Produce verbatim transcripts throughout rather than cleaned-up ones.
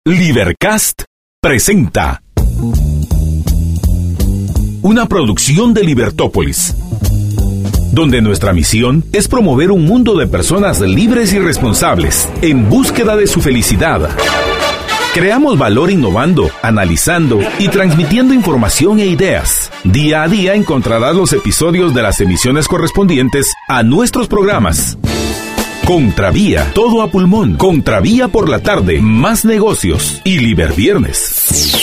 Libercast presenta una producción de Libertópolis, donde nuestra misión es promover un mundo de personas libres y responsables en búsqueda de su felicidad. Creamos valor innovando, analizando y transmitiendo información e ideas. Día a día encontrarás los episodios de las emisiones correspondientes a nuestros programas. Contravía, todo a pulmón. Contravía por la tarde, más negocios y Liberviernes.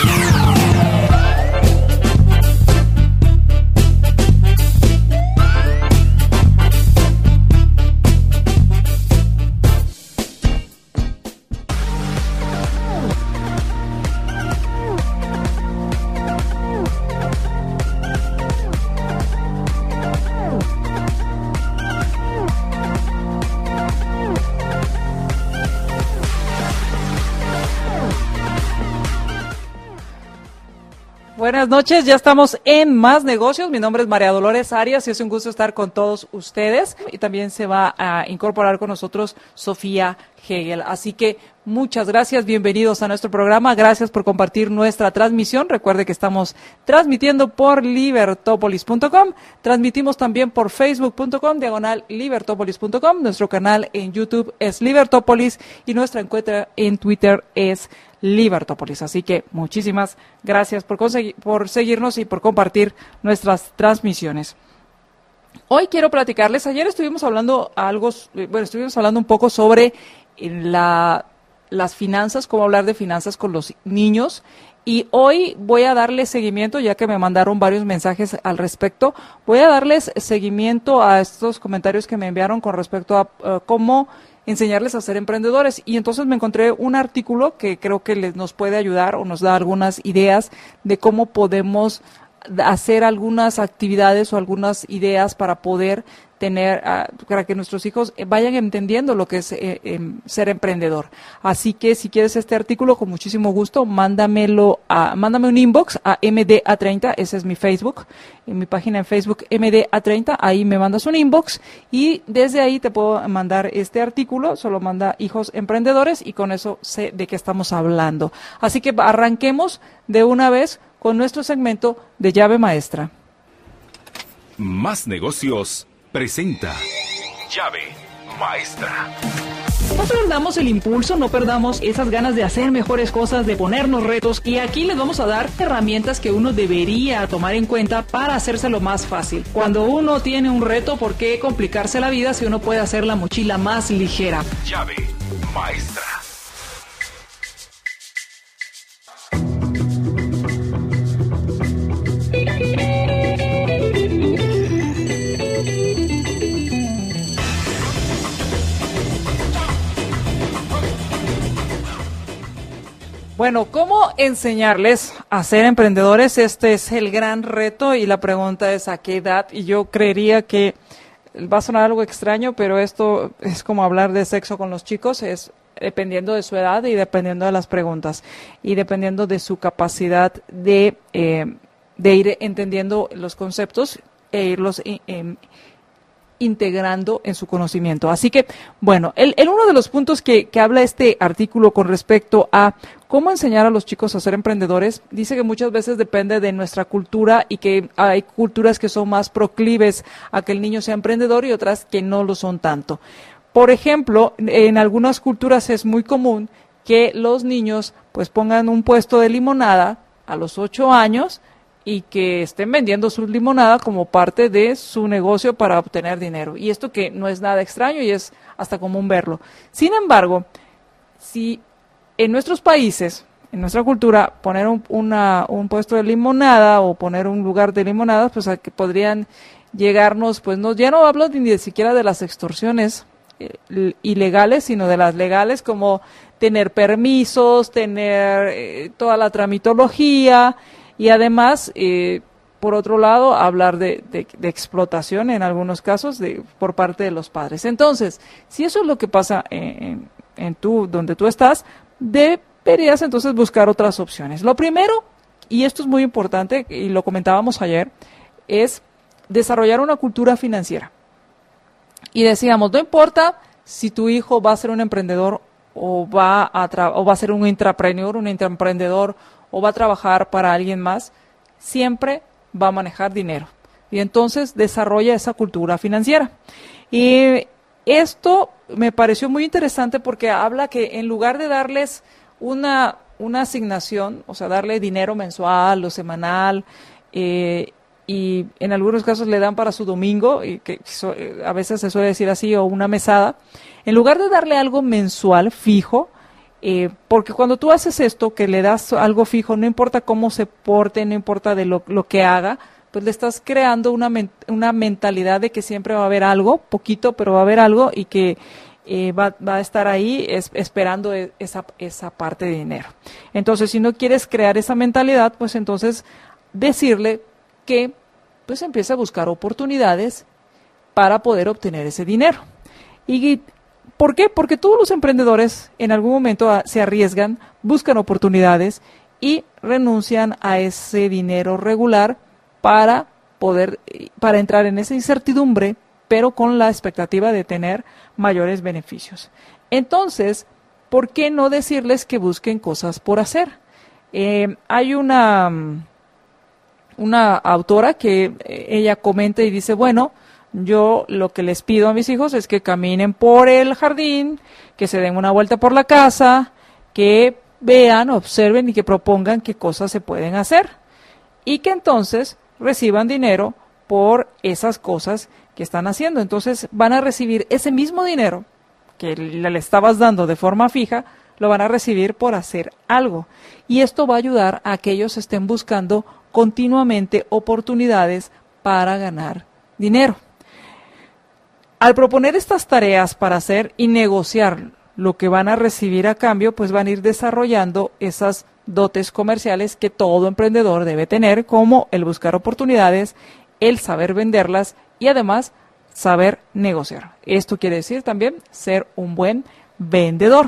Buenas noches, ya estamos en Más Negocios. Mi nombre es María Dolores Arias y es un gusto estar con todos ustedes. Y también se va a incorporar con nosotros Sofía Hegel. Así que muchas gracias, bienvenidos a nuestro programa. Gracias por compartir nuestra transmisión. Recuerde que estamos transmitiendo por libertopolis punto com. Transmitimos también por facebook punto com, diagonal libertopolis punto com. Nuestro canal en YouTube es Libertópolis y nuestra encuesta en Twitter es Libertópolis. Así que muchísimas gracias por, conseguir, por seguirnos y por compartir nuestras transmisiones. Hoy quiero platicarles, ayer estuvimos hablando algo, bueno, estuvimos hablando un poco sobre la, las finanzas, cómo hablar de finanzas con los niños, y hoy voy a darles seguimiento, ya que me mandaron varios mensajes al respecto, voy a darles seguimiento a estos comentarios que me enviaron con respecto a uh, cómo enseñarles a ser emprendedores, y entonces me encontré un artículo que creo que les nos puede ayudar o nos da algunas ideas de cómo podemos hacer algunas actividades o algunas ideas para poder tener, uh, para que nuestros hijos vayan entendiendo lo que es eh, eh, ser emprendedor. Así que si quieres este artículo, con muchísimo gusto, mándamelo a, mándame un inbox a M D A treinta, ese es mi Facebook, en mi página en Facebook M D A treinta, ahí me mandas un inbox y desde ahí te puedo mandar este artículo, solo manda hijos emprendedores y con eso sé de qué estamos hablando. Así que arranquemos de una vez con nuestro segmento de llave maestra. Más Negocios presenta Llave Maestra. No perdamos el impulso, no perdamos esas ganas de hacer mejores cosas, de ponernos retos, y aquí les vamos a dar herramientas que uno debería tomar en cuenta para hacérselo más fácil. Cuando uno tiene un reto, ¿por qué complicarse la vida si uno puede hacer la mochila más ligera? Llave Maestra. Bueno, ¿cómo enseñarles a ser emprendedores? Este es el gran reto y la pregunta es ¿a qué edad? Y yo creería que va a sonar algo extraño, pero esto es como hablar de sexo con los chicos, es dependiendo de su edad y dependiendo de las preguntas y dependiendo de su capacidad de, eh, de ir entendiendo los conceptos e irlos eh, eh, integrando en su conocimiento. Así que, bueno, el, el uno de los puntos que, que habla este artículo con respecto a cómo enseñar a los chicos a ser emprendedores, dice que muchas veces depende de nuestra cultura y que hay culturas que son más proclives a que el niño sea emprendedor y otras que no lo son tanto. Por ejemplo, en algunas culturas es muy común que los niños pues pongan un puesto de limonada a los ocho años y que estén vendiendo su limonada como parte de su negocio para obtener dinero. Y esto que no es nada extraño y es hasta común verlo. Sin embargo, si en nuestros países, en nuestra cultura, poner un, una, un puesto de limonada o poner un lugar de limonadas, pues a que podrían llegarnos, pues no, ya no hablo ni de siquiera de las extorsiones eh, ilegales, sino de las legales, como tener permisos, tener eh, toda la tramitología. Y además, eh, por otro lado, hablar de, de, de explotación en algunos casos de, por parte de los padres. Entonces, si eso es lo que pasa en, en, en tú, donde tú estás, deberías entonces buscar otras opciones. Lo primero, y esto es muy importante, y lo comentábamos ayer, es desarrollar una cultura financiera. Y decíamos, no importa si tu hijo va a ser un emprendedor o va a tra- o va a ser un intrapreneur, un intraemprendedor, o va a trabajar para alguien más, siempre va a manejar dinero. Y entonces desarrolla esa cultura financiera. Y esto me pareció muy interesante porque habla que en lugar de darles una, una asignación, o sea, darle dinero mensual o semanal, eh, y en algunos casos le dan para su domingo, y que so, a veces se suele decir así, o una mesada, en lugar de darle algo mensual fijo, eh, porque cuando tú haces esto, que le das algo fijo, no importa cómo se porte, no importa de lo, lo que haga, pues le estás creando una, men- una mentalidad de que siempre va a haber algo, poquito, pero va a haber algo, y que eh, va, va a estar ahí es, esperando esa, esa parte de dinero. Entonces, si no quieres crear esa mentalidad, pues entonces decirle que pues empiece a buscar oportunidades para poder obtener ese dinero. ¿Y por qué? Porque todos los emprendedores en algún momento a, se arriesgan, buscan oportunidades y renuncian a ese dinero regular para poder, para entrar en esa incertidumbre, pero con la expectativa de tener mayores beneficios. Entonces, ¿por qué no decirles que busquen cosas por hacer? Eh, hay una, una autora que eh, ella comenta y dice, bueno, yo lo que les pido a mis hijos es que caminen por el jardín, que se den una vuelta por la casa, que vean, observen y que propongan qué cosas se pueden hacer. Y que entonces reciban dinero por esas cosas que están haciendo. Entonces van a recibir ese mismo dinero que le estabas dando de forma fija, lo van a recibir por hacer algo. Y esto va a ayudar a que ellos estén buscando continuamente oportunidades para ganar dinero. Al proponer estas tareas para hacer y negociar lo que van a recibir a cambio, pues van a ir desarrollando esas dotes comerciales que todo emprendedor debe tener, como el buscar oportunidades, el saber venderlas y además saber negociar. Esto quiere decir también ser un buen vendedor.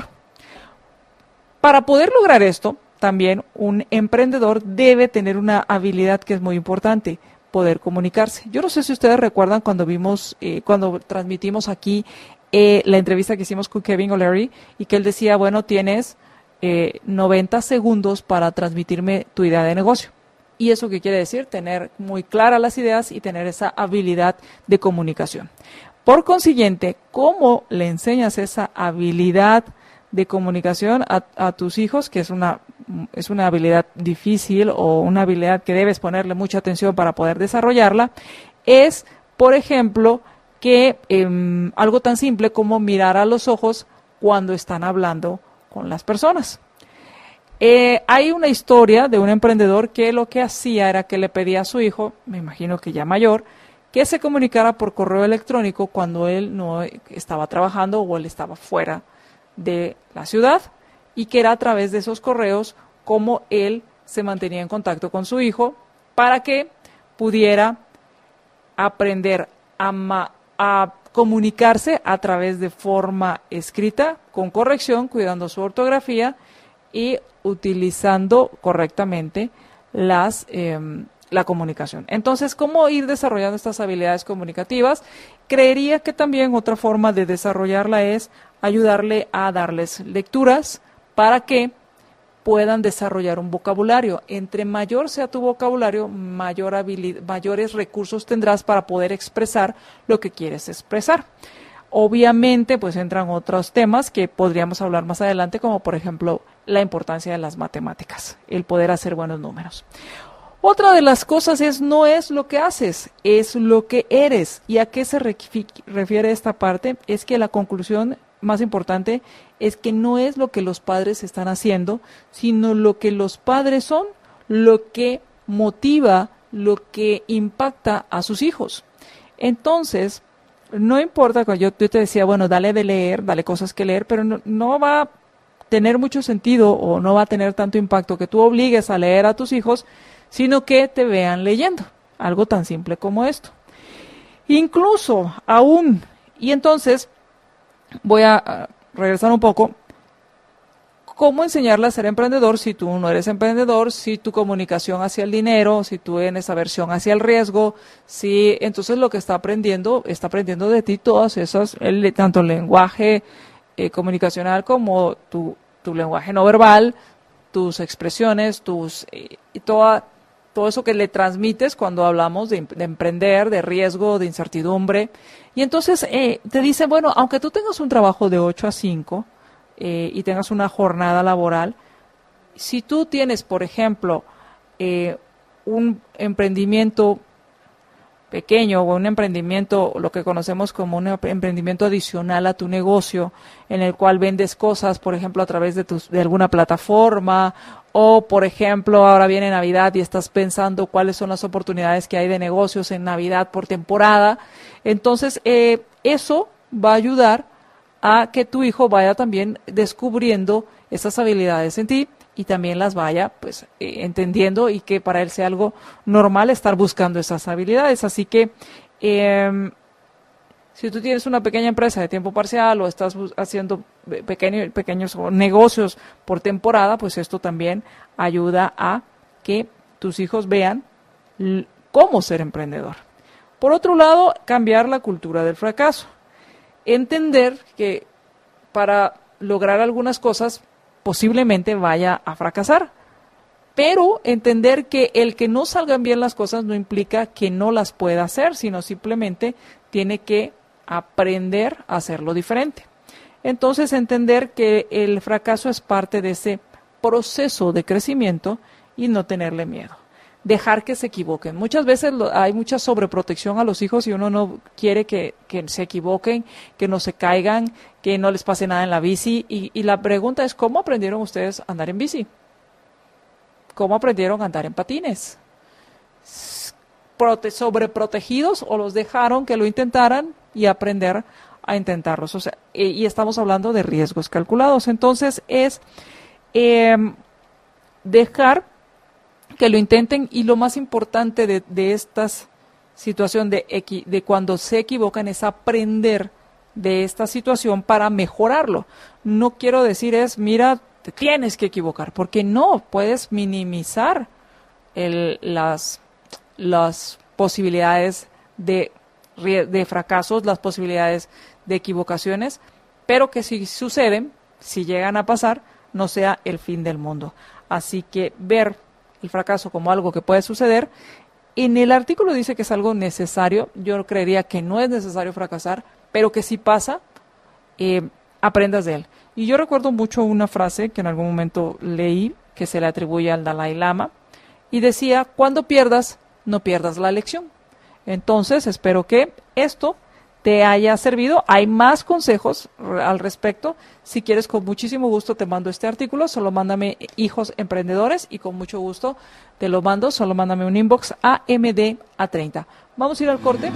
Para poder lograr esto, también un emprendedor debe tener una habilidad que es muy importante, poder comunicarse. Yo no sé si ustedes recuerdan cuando vimos, eh, cuando transmitimos aquí eh, la entrevista que hicimos con Kevin O'Leary y que él decía, bueno, tienes eh, noventa segundos para transmitirme tu idea de negocio. ¿Y eso qué quiere decir? Tener muy claras las ideas y tener esa habilidad de comunicación. Por consiguiente, ¿cómo le enseñas esa habilidad de comunicación a, a tus hijos, que es una, es una habilidad difícil o una habilidad que debes ponerle mucha atención para poder desarrollarla? Es, por ejemplo, que eh, algo tan simple como mirar a los ojos cuando están hablando con las personas. Eh, hay una historia de un emprendedor que lo que hacía era que le pedía a su hijo, me imagino que ya mayor, que se comunicara por correo electrónico cuando él no estaba trabajando o él estaba fuera de la ciudad, y que era a través de esos correos como él se mantenía en contacto con su hijo para que pudiera aprender a, ma- a comunicarse a través de forma escrita, con corrección, cuidando su ortografía y utilizando correctamente las eh, la comunicación. Entonces, ¿cómo ir desarrollando estas habilidades comunicativas? Creería que también otra forma de desarrollarla es ayudarle a darles lecturas para que puedan desarrollar un vocabulario. Entre mayor sea tu vocabulario, mayor habilidad, mayores recursos tendrás para poder expresar lo que quieres expresar. Obviamente, pues entran otros temas que podríamos hablar más adelante, como por ejemplo la importancia de las matemáticas, el poder hacer buenos números. Otra de las cosas es, no es lo que haces, es lo que eres. ¿Y a qué se refiere esta parte? Es que la conclusión más importante es que no es lo que los padres están haciendo, sino lo que los padres son, lo que motiva, lo que impacta a sus hijos. Entonces, no importa, cuando yo, yo te decía, bueno, dale de leer, dale cosas que leer, pero no, no va a tener mucho sentido o no va a tener tanto impacto que tú obligues a leer a tus hijos, sino que te vean leyendo, algo tan simple como esto. Incluso, aún, y entonces, voy a, a regresar un poco, ¿cómo enseñarle a ser emprendedor si tú no eres emprendedor, si tu comunicación hacia el dinero, si tú tienes aversión hacia el riesgo, si entonces lo que está aprendiendo, está aprendiendo de ti todas esas, el, tanto el lenguaje eh, comunicacional como tu, tu lenguaje no verbal, tus expresiones, tus eh, y toda, todo eso que le transmites cuando hablamos de, de emprender, de riesgo, de incertidumbre. Y entonces eh, te dicen, bueno, aunque tú tengas un trabajo de ocho a cinco eh, y tengas una jornada laboral, si tú tienes, por ejemplo, eh, un emprendimiento pequeño o un emprendimiento, lo que conocemos como un emprendimiento adicional a tu negocio, en el cual vendes cosas, por ejemplo, a través de, tus, de alguna plataforma, o, por ejemplo, ahora viene Navidad y estás pensando cuáles son las oportunidades que hay de negocios en Navidad por temporada, entonces eh, eso va a ayudar a que tu hijo vaya también descubriendo esas habilidades en ti, y también las vaya pues eh, entendiendo, y que para él sea algo normal estar buscando esas habilidades. Así que eh, si tú tienes una pequeña empresa de tiempo parcial o estás haciendo pequeño, pequeños negocios por temporada, pues esto también ayuda a que tus hijos vean l- cómo ser emprendedor. Por otro lado, cambiar la cultura del fracaso. Entender que para lograr algunas cosas posiblemente vaya a fracasar, pero entender que el que no salgan bien las cosas no implica que no las pueda hacer, sino simplemente tiene que aprender a hacerlo diferente. Entonces, entender que el fracaso es parte de ese proceso de crecimiento y no tenerle miedo. Dejar que se equivoquen. Muchas veces lo, hay mucha sobreprotección a los hijos y uno no quiere que, que se equivoquen, que no se caigan, que no les pase nada en la bici. Y, y la pregunta es, ¿cómo aprendieron ustedes a andar en bici? ¿Cómo aprendieron a andar en patines? Prote- ¿Sobreprotegidos o los dejaron que lo intentaran y aprender a intentarlos? O sea, y, y estamos hablando de riesgos calculados. Entonces es eh, dejar que lo intenten, y lo más importante de, de esta situación de, equi, de cuando se equivocan es aprender de esta situación para mejorarlo. No quiero decir es, mira, te tienes que equivocar, porque no, puedes minimizar el, las, las posibilidades de, de fracasos, las posibilidades de equivocaciones, pero que si suceden, si llegan a pasar, no sea el fin del mundo. Así que ver el fracaso como algo que puede suceder. En el artículo dice que es algo necesario. Yo creería que no es necesario fracasar, pero que si pasa, eh, aprendas de él. Y yo recuerdo mucho una frase que en algún momento leí, que se le atribuye al Dalai Lama, y decía, cuando pierdas, no pierdas la lección. Entonces, espero que esto te haya servido. Hay más consejos al respecto. Si quieres, con muchísimo gusto te mando este artículo. Solo mándame hijos emprendedores y con mucho gusto te lo mando. Solo mándame un inbox a M D A treinta. Vamos a ir al corte.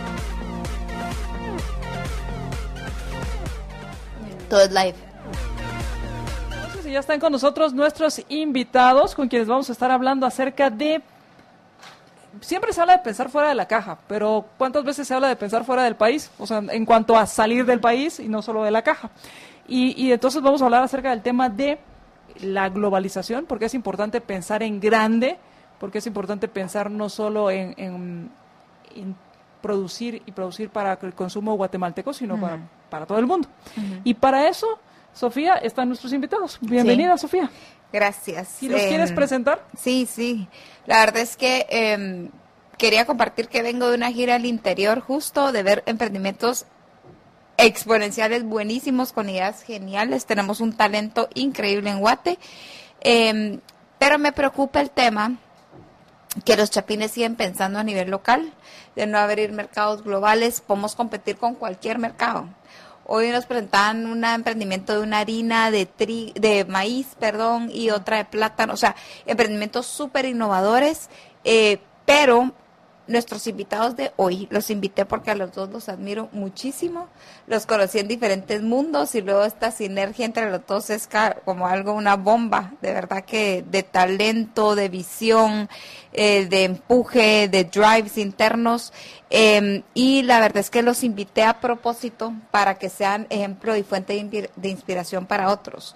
Todo es live. Entonces, ya están con nosotros nuestros invitados, con quienes vamos a estar hablando acerca de... Siempre se habla de pensar fuera de la caja, pero ¿cuántas veces se habla de pensar fuera del país? O sea, en cuanto a salir del país y no solo de la caja. Y, y entonces vamos a hablar acerca del tema de la globalización, porque es importante pensar en grande, porque es importante pensar no solo en, en, en producir y producir para el consumo guatemalteco, sino uh-huh. para, para todo el mundo. Uh-huh. Y para eso, Sofía, están nuestros invitados. Bienvenida, sí. Sofía. Gracias. ¿Si los eh, quieres presentar? Sí, sí. La verdad es que eh, quería compartir que vengo de una gira al interior justo, de ver emprendimientos exponenciales buenísimos, con ideas geniales. Tenemos un talento increíble en Guate. Eh, pero me preocupa el tema que los chapines siguen pensando a nivel local, de no abrir mercados globales. Podemos competir con cualquier mercado. Hoy nos presentaban un emprendimiento de una harina de tri, de maíz, perdón, y otra de plátano. O sea, emprendimientos súper innovadores, eh, pero nuestros invitados de hoy, los invité porque a los dos los admiro muchísimo. Los conocí en diferentes mundos y luego esta sinergia entre los dos es como algo, una bomba, de verdad que de talento, de visión, eh, de empuje, de drives internos. Eh, y la verdad es que los invité a propósito para que sean ejemplo y fuente de, de inspiración para otros.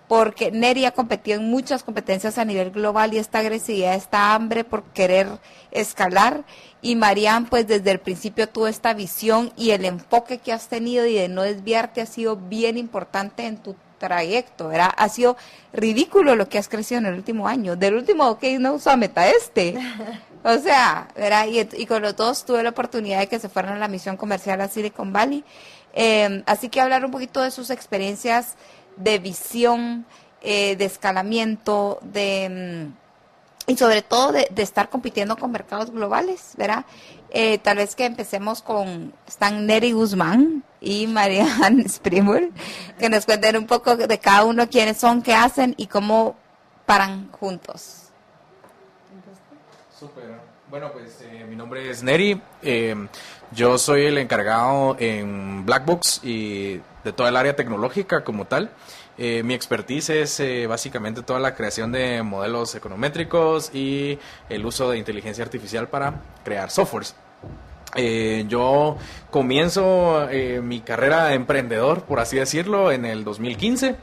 porque Neri ha competido en muchas competencias a nivel global y esta agresividad, esta hambre por querer escalar, y Marian pues desde el principio tuvo esta visión y el enfoque que has tenido y de no desviarte ha sido bien importante en tu trayecto, ¿verdad? Ha sido ridículo lo que has crecido en el último año, del último Keynote Summit a este, o sea, ¿verdad? Y, y con los dos tuve la oportunidad de que se fueran a la misión comercial a Silicon Valley, eh, así que hablar un poquito de sus experiencias de visión, eh, de escalamiento, de y sobre todo de, de estar compitiendo con mercados globales, ¿verdad? Eh, tal vez que empecemos con, están Neri Guzmán y Marian Springbull, que nos cuenten un poco de cada uno, quiénes son, qué hacen y cómo paran juntos. Súper. Bueno, pues eh, mi nombre es Neri, eh, yo soy el encargado en Blackbox y de toda el área tecnológica como tal. Eh, mi expertise es eh, básicamente toda la creación de modelos econométricos y el uso de inteligencia artificial para crear softwares. Eh, yo comienzo eh, mi carrera de emprendedor, por así decirlo, en el dos mil quince,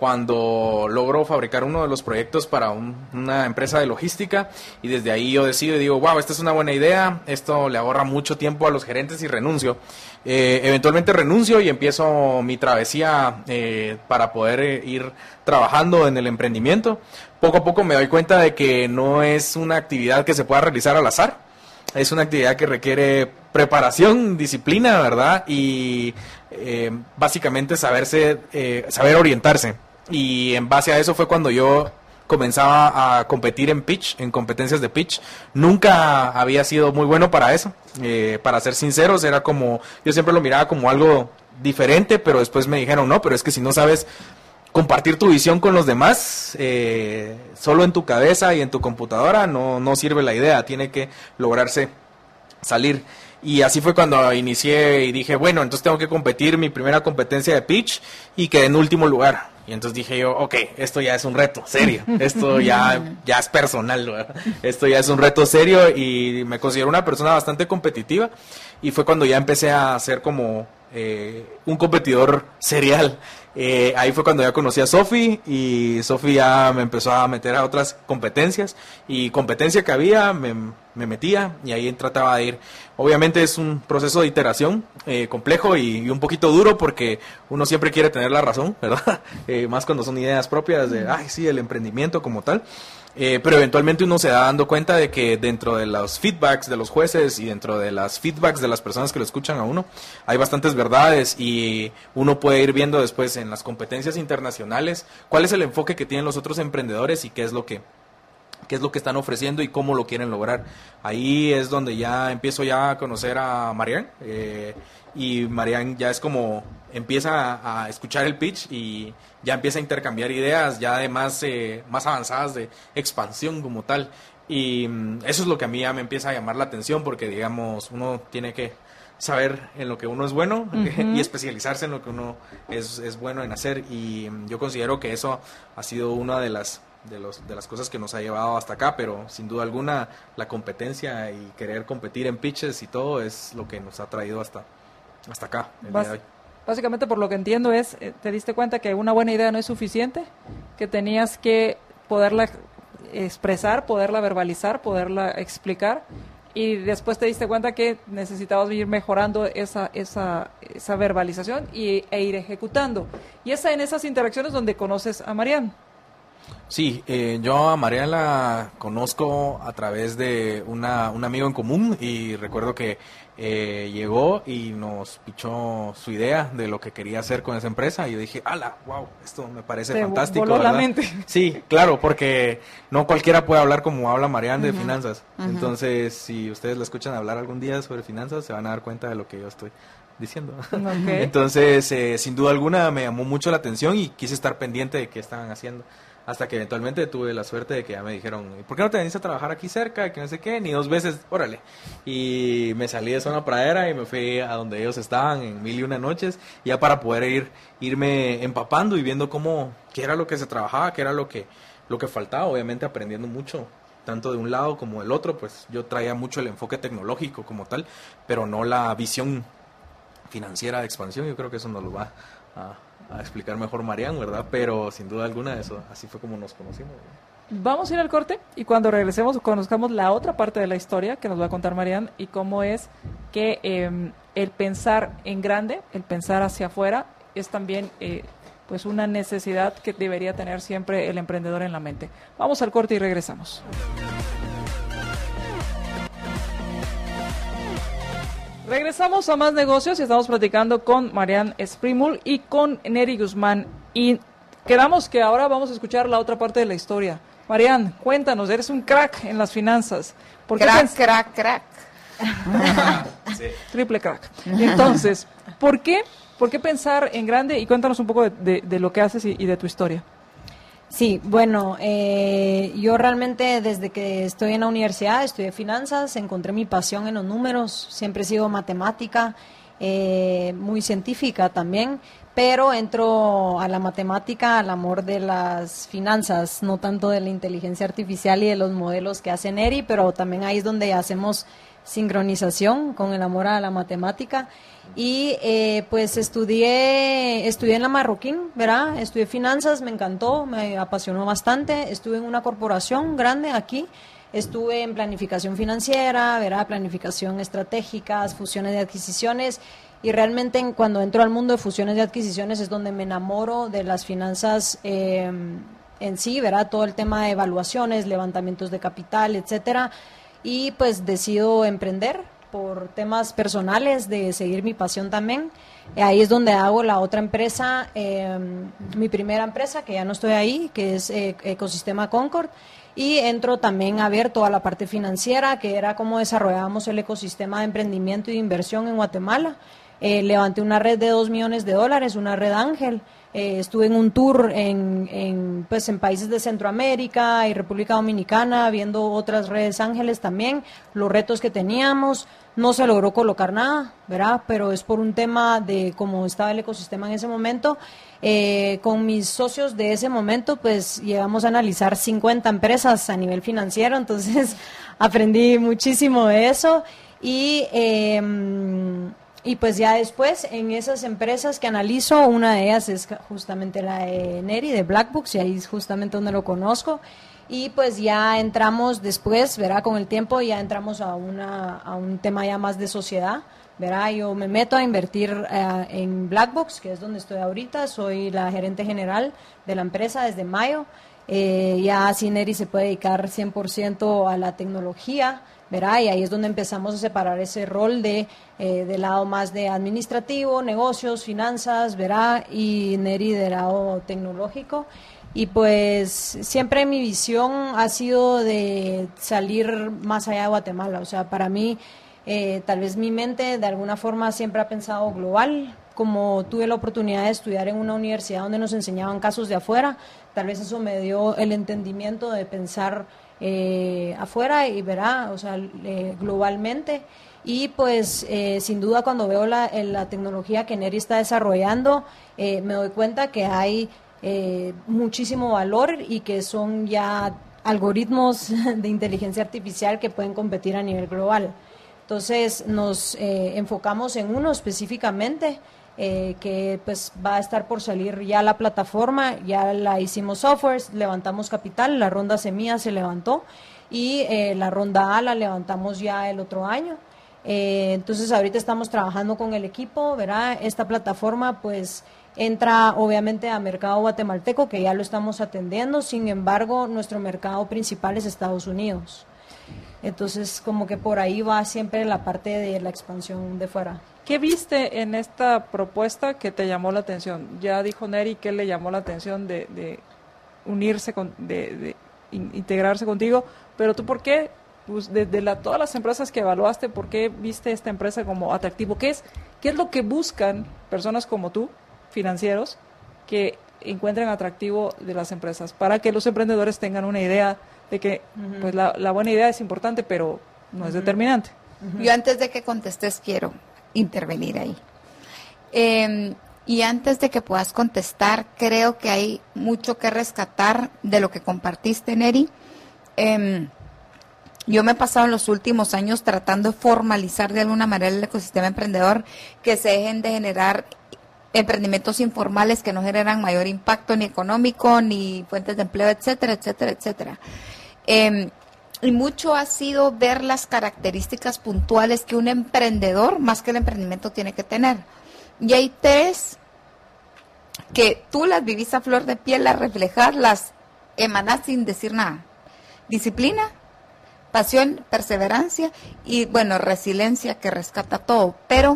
cuando logro fabricar uno de los proyectos para un, una empresa de logística, y desde ahí yo decido y digo, wow, esta es una buena idea, esto le ahorra mucho tiempo a los gerentes, y renuncio. Eh, eventualmente renuncio y empiezo mi travesía eh, para poder eh, ir trabajando en el emprendimiento. Poco a poco me doy cuenta de que no es una actividad que se pueda realizar al azar, es una actividad que requiere preparación, disciplina, ¿verdad? Y eh, básicamente saberse, eh, saber orientarse. Y en base a eso fue cuando yo comenzaba a competir en pitch, en competencias de pitch. Nunca había sido muy bueno para eso, eh, para ser sinceros, era como, yo siempre lo miraba como algo diferente, pero después me dijeron, no, pero es que si no sabes compartir tu visión con los demás, eh, solo en tu cabeza y en tu computadora, no, no sirve la idea, tiene que lograrse salir. Y así fue cuando inicié y dije, bueno, entonces tengo que competir mi primera competencia de pitch, y quedé en último lugar. Y entonces dije yo, ok, esto ya es un reto serio, esto ya, ya es personal, ¿verdad? Esto ya es un reto serio, y me considero una persona bastante competitiva, y fue cuando ya empecé a ser como eh, un competidor serial. Eh, ahí fue cuando ya conocí a Sofi, y Sofi ya me empezó a meter a otras competencias, y competencia que había me, me metía, y ahí trataba de ir. Obviamente es un proceso de iteración eh, complejo y, y un poquito duro, porque uno siempre quiere tener la razón, ¿verdad? Eh, más cuando son ideas propias de, ay, sí, el emprendimiento como tal. Eh, pero eventualmente uno se da dando cuenta de que dentro de los feedbacks de los jueces y dentro de las feedbacks de las personas que lo escuchan a uno, hay bastantes verdades, y uno puede ir viendo después en las competencias internacionales cuál es el enfoque que tienen los otros emprendedores y qué es lo que qué es lo que están ofreciendo y cómo lo quieren lograr. Ahí es donde ya empiezo ya a conocer a Marian, eh, y Marian ya es como empieza a, a escuchar el pitch y ya empieza a intercambiar ideas ya de más, eh, más avanzadas de expansión como tal, y mm, eso es lo que a mí ya me empieza a llamar la atención, porque digamos uno tiene que saber en lo que uno es bueno, uh-huh, y especializarse en lo que uno es, es bueno en hacer, y mm, yo considero que eso ha sido una de las de los de las cosas que nos ha llevado hasta acá, pero sin duda alguna la competencia y querer competir en pitches y todo es lo que nos ha traído hasta hasta acá el Bas- día de hoy. Básicamente, por lo que entiendo, es eh, te diste cuenta que una buena idea no es suficiente, que tenías que poderla expresar, poderla verbalizar, poderla explicar, y después te diste cuenta que necesitabas ir mejorando esa esa esa verbalización y, e ir ejecutando. Y es en esas interacciones donde conoces a Marian. Sí, eh, yo a Marian la conozco a través de una, un amigo en común, y recuerdo que eh, llegó y nos pichó su idea de lo que quería hacer con esa empresa, y yo dije, ala, wow, esto me parece Te fantástico, voló la ¿verdad? mente. Sí, claro, porque no cualquiera puede hablar como habla Marian de Uh-huh. finanzas. Uh-huh. Entonces, si ustedes la escuchan hablar algún día sobre finanzas, se van a dar cuenta de lo que yo estoy diciendo. Okay. Entonces, eh, sin duda alguna me llamó mucho la atención y quise estar pendiente de qué estaban haciendo. Hasta que eventualmente tuve la suerte de que ya me dijeron, ¿por qué no te venís a trabajar aquí cerca? Que no sé qué, ni dos veces, órale. Y me salí de Zona Pradera y me fui a donde ellos estaban en mil y una noches, ya para poder ir irme empapando y viendo cómo, qué era lo que se trabajaba, qué era lo que, lo que faltaba, obviamente aprendiendo mucho, tanto de un lado como del otro. Pues yo traía mucho el enfoque tecnológico como tal, pero no la visión financiera de expansión. Yo creo que eso nos lo va a... a explicar mejor Marian, ¿verdad? Pero sin duda alguna eso, así fue como nos conocimos, ¿verdad? Vamos a ir al corte y cuando regresemos conozcamos la otra parte de la historia que nos va a contar Marian y cómo es que eh, el pensar en grande, el pensar hacia afuera, es también eh, pues una necesidad que debería tener siempre el emprendedor en la mente. Vamos al corte y regresamos. Regresamos a Más Negocios y estamos platicando con Marian Springmull y con Neri Guzmán y quedamos que ahora vamos a escuchar la otra parte de la historia. Marian, cuéntanos, eres un crack en las finanzas. ¿Por qué Crack, pens- crack, crack. Sí. Triple crack. Entonces, ¿por qué, ¿por qué pensar en grande? Y cuéntanos un poco de, de, de lo que haces y, y de tu historia. Sí, bueno, eh, yo realmente desde que estoy en la universidad estudié finanzas, encontré mi pasión en los números, siempre he sido matemática, eh, muy científica también, pero entro a la matemática, al amor de las finanzas, no tanto de la inteligencia artificial y de los modelos que hace Neri, pero también ahí es donde hacemos sincronización con el amor a la matemática. Y eh, pues estudié estudié en la Marroquín, ¿verdad? Estudié finanzas, me encantó, me apasionó bastante. Estuve en una corporación grande aquí, estuve en planificación financiera, ¿verdad? Planificación estratégica, fusiones de adquisiciones. Y realmente en, cuando entro al mundo de fusiones de adquisiciones es donde me enamoro de las finanzas eh, en sí, ¿verdad? Todo el tema de evaluaciones, levantamientos de capital, etcétera. Y pues decido emprender por temas personales, de seguir mi pasión también. Ahí es donde hago la otra empresa, eh, mi primera empresa, que ya no estoy ahí, que es eh, Ecosistema Concord. Y entro también a ver toda la parte financiera, que era cómo desarrollábamos el ecosistema de emprendimiento y de inversión en Guatemala. Eh, levanté una red de dos millones de dólares, una red Ángel. Eh, estuve en un tour en, en, pues, en países de Centroamérica y República Dominicana, viendo otras redes Ángeles también, los retos que teníamos. No se logró colocar nada, ¿verdad? Pero es por un tema de cómo estaba el ecosistema en ese momento. Eh, con mis socios de ese momento, pues llegamos a analizar cincuenta empresas a nivel financiero, entonces aprendí muchísimo de eso. Y... Eh, Y pues ya después, en esas empresas que analizo, una de ellas es justamente la de Neri, de Blackbooks, y ahí es justamente donde lo conozco. Y pues ya entramos después, ¿verdad? Con el tiempo ya entramos a, una, a un tema ya más de sociedad, ¿verdad? Yo me meto a invertir uh, en Blackbooks, que es donde estoy ahorita, soy la gerente general de la empresa desde mayo. Eh, ya así Neri se puede dedicar cien por ciento a la tecnología, ¿verdad? Y ahí es donde empezamos a separar ese rol de eh, del lado más de administrativo, negocios, finanzas, ¿verdad? Y Neri del lado tecnológico. Y pues siempre mi visión ha sido de salir más allá de Guatemala. O sea, para mí, eh, tal vez mi mente de alguna forma siempre ha pensado global. Como tuve la oportunidad de estudiar en una universidad donde nos enseñaban casos de afuera, tal vez eso me dio el entendimiento de pensar eh, afuera y verá, o sea, eh, globalmente. Y pues eh, sin duda cuando veo la, la tecnología que Neri está desarrollando, eh, me doy cuenta que hay eh, muchísimo valor y que son ya algoritmos de inteligencia artificial que pueden competir a nivel global. Entonces nos eh, enfocamos en uno específicamente, Eh, que pues va a estar por salir ya la plataforma, ya la hicimos software, levantamos capital, la ronda semilla se levantó y eh, la ronda A la levantamos ya el otro año. Eh, entonces ahorita estamos trabajando con el equipo, ¿verdad? Esta plataforma pues entra obviamente a mercado guatemalteco, que ya lo estamos atendiendo, sin embargo nuestro mercado principal es Estados Unidos. Entonces como que por ahí va siempre la parte de la expansión de fuera. ¿Qué viste en esta propuesta que te llamó la atención? Ya dijo Neri que le llamó la atención de, de unirse, con, de, de in, integrarse contigo, pero tú, ¿por qué? Pues de, de la, todas las empresas que evaluaste, ¿por qué viste esta empresa como atractivo? ¿Qué es, qué es lo que buscan personas como tú, financieros, que encuentren atractivo de las empresas? Para que los emprendedores tengan una idea de que uh-huh. pues la, la buena idea es importante, pero no uh-huh. es determinante. Uh-huh. Yo antes de que contestes quiero intervenir ahí. Eh, y antes de que puedas contestar, creo que hay mucho que rescatar de lo que compartiste, Neri. Eh, yo me he pasado en los últimos años tratando de formalizar de alguna manera el ecosistema emprendedor, que se dejen de generar emprendimientos informales que no generan mayor impacto ni económico, ni fuentes de empleo, etcétera, etcétera, etcétera. Eh, y mucho ha sido ver las características puntuales que un emprendedor, más que el emprendimiento, tiene que tener. Y hay tres que tú las vivís a flor de piel, las reflejas, las emanás sin decir nada. Disciplina, pasión, perseverancia y, bueno, resiliencia, que rescata todo. Pero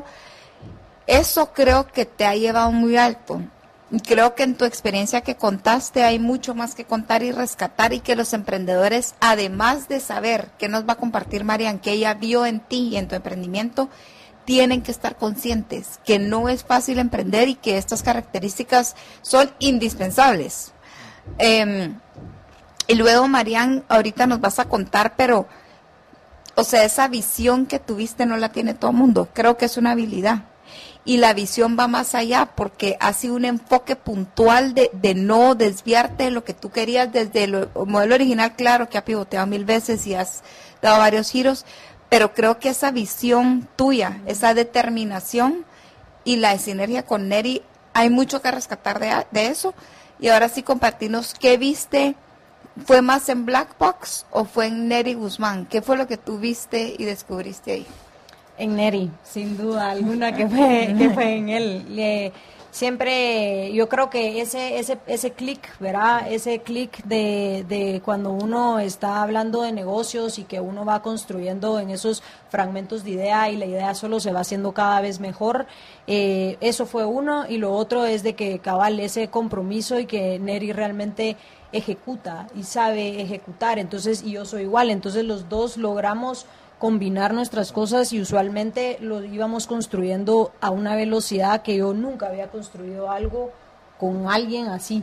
eso creo que te ha llevado muy alto. Y creo que en tu experiencia que contaste hay mucho más que contar y rescatar, y que los emprendedores, además de saber qué nos va a compartir Marian, que ella vio en ti y en tu emprendimiento, tienen que estar conscientes que no es fácil emprender y que estas características son indispensables. Eh, y luego, Marian, ahorita nos vas a contar, pero, o sea, esa visión que tuviste no la tiene todo el mundo. Creo que es una habilidad. Y la visión va más allá, porque ha sido un enfoque puntual de, de no desviarte de lo que tú querías desde el modelo original, claro que ha pivoteado mil veces y has dado varios giros, pero creo que esa visión tuya, esa determinación y la sinergia con Neri, hay mucho que rescatar de, de eso. Y ahora sí, compartirnos qué viste. ¿Fue más en Black Box o fue en Neri Guzmán? ¿Qué fue lo que tú viste y descubriste ahí? En Neri, sin duda alguna que fue, que fue en él. Le, siempre, yo creo que ese, ese, ese clic, ¿verdad? Ese clic de, de cuando uno está hablando de negocios y que uno va construyendo en esos fragmentos de idea y la idea solo se va haciendo cada vez mejor. Eh, eso fue uno, y lo otro es de que cabal ese compromiso y que Neri realmente ejecuta y sabe ejecutar. Entonces, y yo soy igual, entonces los dos logramos combinar nuestras cosas y usualmente lo íbamos construyendo a una velocidad que yo nunca había construido algo con alguien así.